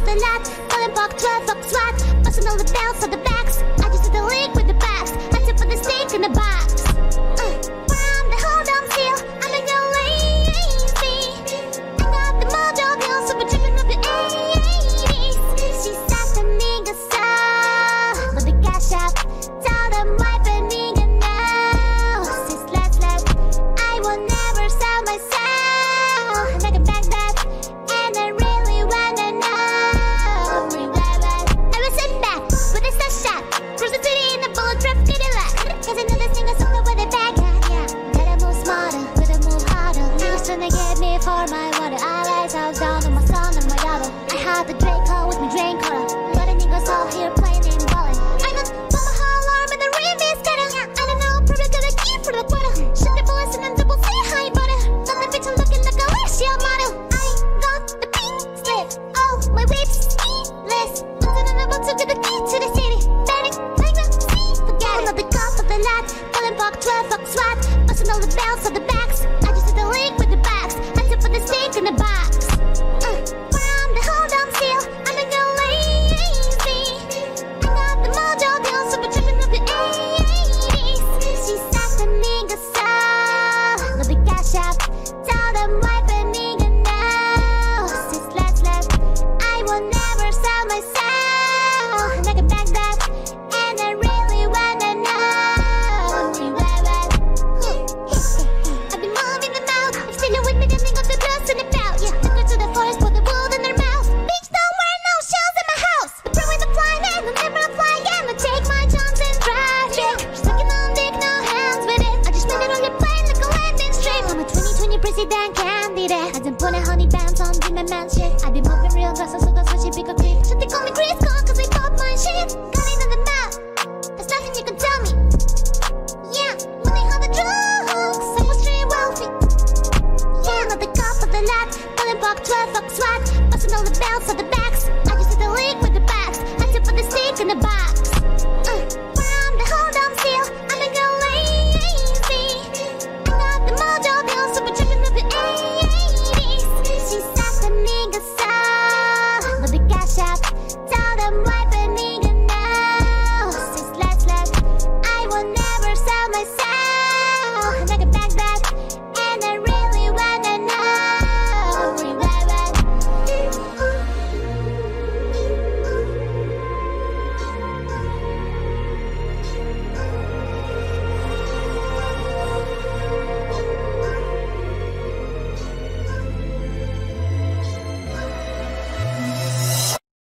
the lot, calling Park 12, fuck SWAT, busting all the bells on the backs. I just hit the link with the backs, I tip for the steak in the box. From the hold on seal, I'm in your lazy. I got the mojo deal, so we're tripping up the 80s. She's at the nigga soul, with the cash out. Tell them wipe a nigga now. Sis last, I will never sell myself. Like a bag that, and I really wanna know. I was sitting back with a set shot, cruising to the in the bulletproof Cadillac. Cause I know this thing is only with a bag at, yeah. Gotta move smarter, gotta move harder. Niggas tryna get me for my water. I rise out down on my son and my daughter. I had the Draco with me drain cutter. But the niggas all here playing and balling. I got put my whole arm in the rim is getting. I don't know, probably gonna keep for the quarter. Shoot the bullets and then double say hi, butter. Got the bitch looking like a Alicia model. I got the pink slip. Oh, my whip's speedless. I'm about to get the key to the city. Betting like the sea. Forget it. I'm not the cop of the lot. Calling Park 12, fuck SWAT. Busting all the bells on the backs. I just hit the link with the backs. I tip for the steak in the box. From the hold on seal, I'm in your lazy. I got the mojo deal, so we're tripping up the 80s. She's at the nigga soul, with the cash out. Tell them wipe a nigga now. Sis last, I will never sell myself. Like a bag that, and I really wanna know. I've been moving them out. If still with me, then they got the blues in the bout. Yeah, took her to the forest, put the wood in their mouth. Bitch, don't wear no shells in my house. The pro with the fly man, I'll never apply again. I take my chance and drive it. Sucking on dick, no hands with it. I just made it on the plane like a landing strip. I'm a 2020 president candidate. I done put a honey bands on Demon Man shit. I be moving real fast, so that's why she pick a creep. Should they call me Chris Cole, cause I pop my shit. Got it on the map, there's nothing you can tell me. Yeah, when they had the drugs, I was pretty wealthy. Yeah, not the cop of the lot, calling Park 12, fuck SWAT, busting all the bells on the backs.